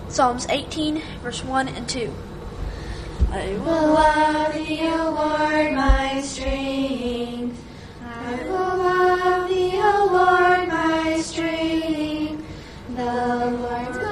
Psalms 18, verse 1 and 2. I will love thee, O Lord, my strength. I will love thee, O Lord, my strength. The Lord